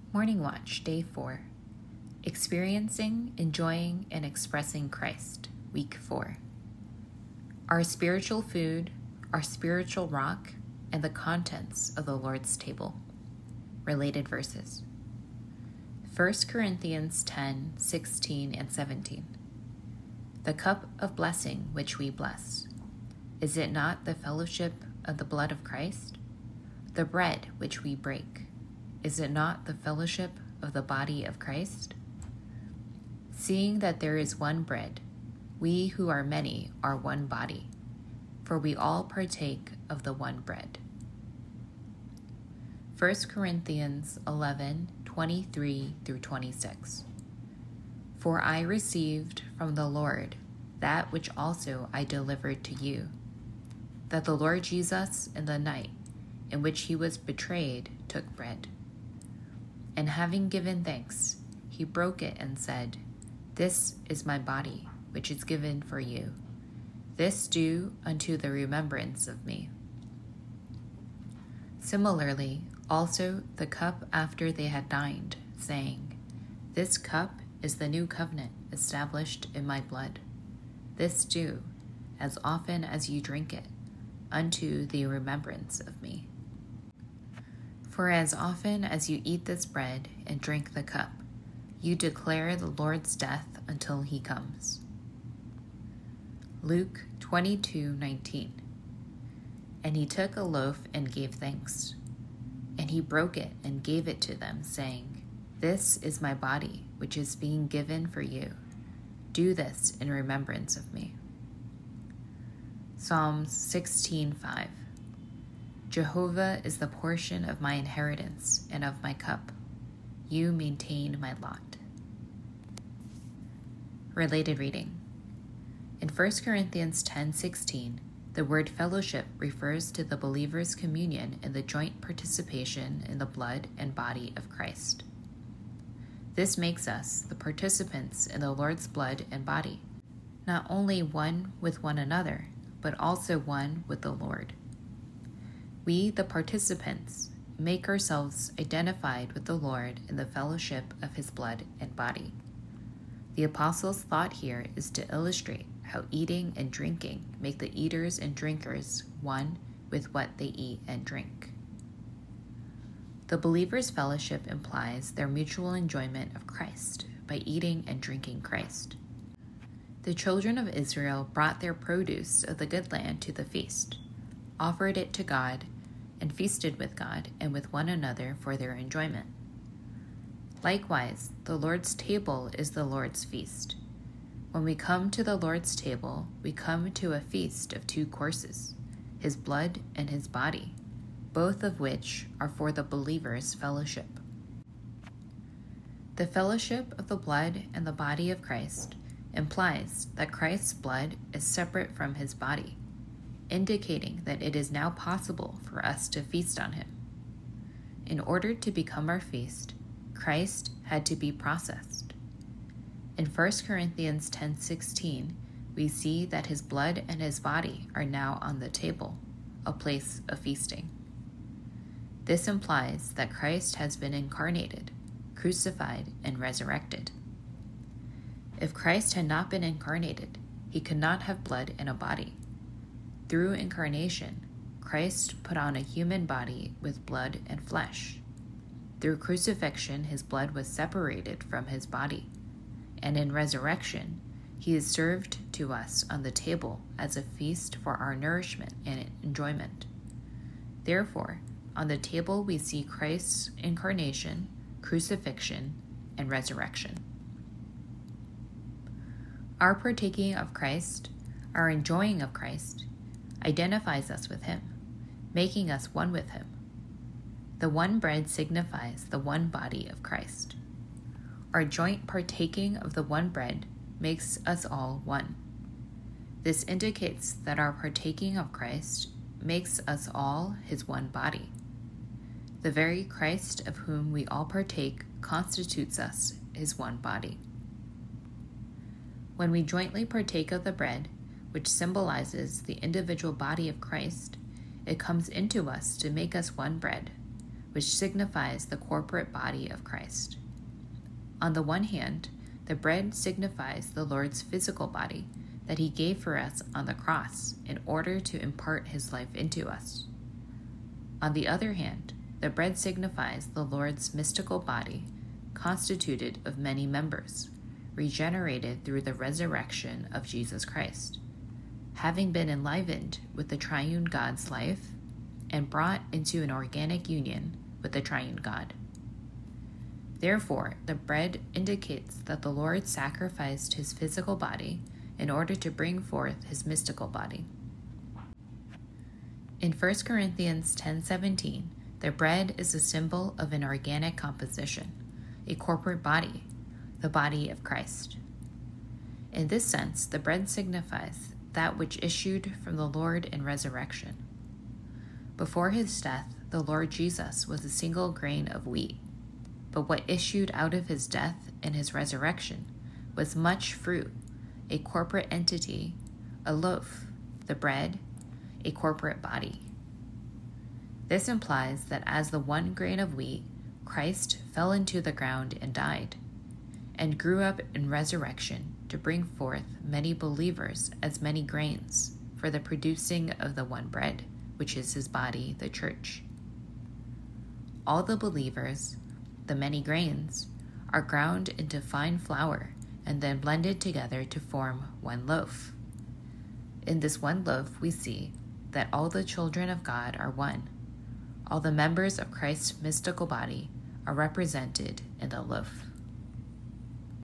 Morning Watch, Day 4. Experiencing, Enjoying, and Expressing Christ, Week 4. Our spiritual food, our spiritual rock, and the contents of the Lord's table. Related verses. 1 Corinthians 10, 16, and 17. The cup of blessing which we bless, is it not the fellowship of the blood of Christ? The bread which we break, is it not the fellowship of the body of Christ? Seeing that there is one bread, we who are many are one body, for we all partake of the one bread. 1 Corinthians 11, 23 through 26. For I received from the Lord that which also I delivered to you, that the Lord Jesus in the night in which he was betrayed took bread. And having given thanks, he broke it and said, This is my body, which is given for you. This do unto the remembrance of me. Similarly, also the cup after they had dined, saying, This cup is the new covenant established in my blood. This do, as often as you drink it, unto the remembrance of me. For as often as you eat this bread and drink the cup, you declare the Lord's death until he comes. Luke 22:19. And he took a loaf and gave thanks, and he broke it and gave it to them, saying, This is my body, which is being given for you. Do this in remembrance of me. Psalms 16:5. Jehovah is the portion of my inheritance and of my cup. You maintain my lot. Related reading. In 1 Corinthians 10:16, the word fellowship refers to the believer's communion in the joint participation in the blood and body of Christ. This makes us the participants in the Lord's blood and body, not only one with one another, but also one with the Lord. We, the participants, make ourselves identified with the Lord in the fellowship of his blood and body. The apostles' thought here is to illustrate how eating and drinking make the eaters and drinkers one with what they eat and drink. The believer's fellowship implies their mutual enjoyment of Christ by eating and drinking Christ. The children of Israel brought their produce of the good land to the feast, offered it to God, and feasted with God and with one another for their enjoyment. Likewise, the Lord's table is the Lord's feast. When we come to the Lord's table, we come to a feast of two courses, his blood and his body, both of which are for the believer's fellowship. The fellowship of the blood and the body of Christ implies that Christ's blood is separate from his body, indicating that it is now possible for us to feast on him. In order to become our feast, Christ had to be processed. In 1 Corinthians 10:16, we see that his blood and his body are now on the table, a place of feasting. This implies that Christ has been incarnated, crucified, and resurrected. If Christ had not been incarnated, he could not have blood and a body. Through incarnation, Christ put on a human body with blood and flesh. Through crucifixion, his blood was separated from his body, and in resurrection, he is served to us on the table as a feast for our nourishment and enjoyment. Therefore, on the table we see Christ's incarnation, crucifixion, and resurrection. Our partaking of Christ, our enjoying of Christ, identifies us with him, making us one with him. The one bread signifies the one body of Christ. Our joint partaking of the one bread makes us all one. This indicates that our partaking of Christ makes us all his one body. The very Christ of whom we all partake constitutes us his one body. When we jointly partake of the bread, which symbolizes the individual body of Christ, it comes into us to make us one bread, which signifies the corporate body of Christ. On the one hand, the bread signifies the Lord's physical body that he gave for us on the cross in order to impart his life into us. On the other hand, the bread signifies the Lord's mystical body, constituted of many members, regenerated through the resurrection of Jesus Christ, having been enlivened with the triune God's life and brought into an organic union with the triune God. Therefore, the bread indicates that the Lord sacrificed his physical body in order to bring forth his mystical body. In 1 Corinthians 10:17, the bread is a symbol of an organic composition, a corporate body, the body of Christ. In this sense, the bread signifies that which issued from the Lord in resurrection. Before his death, the Lord Jesus was a single grain of wheat, but what issued out of his death and his resurrection was much fruit, a corporate entity, a loaf, the bread, a corporate body. This implies that as the one grain of wheat, Christ fell into the ground and died, and grew up in resurrection to bring forth many believers as many grains for the producing of the one bread, which is his body, the church. All the believers, the many grains, are ground into fine flour and then blended together to form one loaf. In this one loaf, we see that all the children of God are one. All the members of Christ's mystical body are represented in the loaf.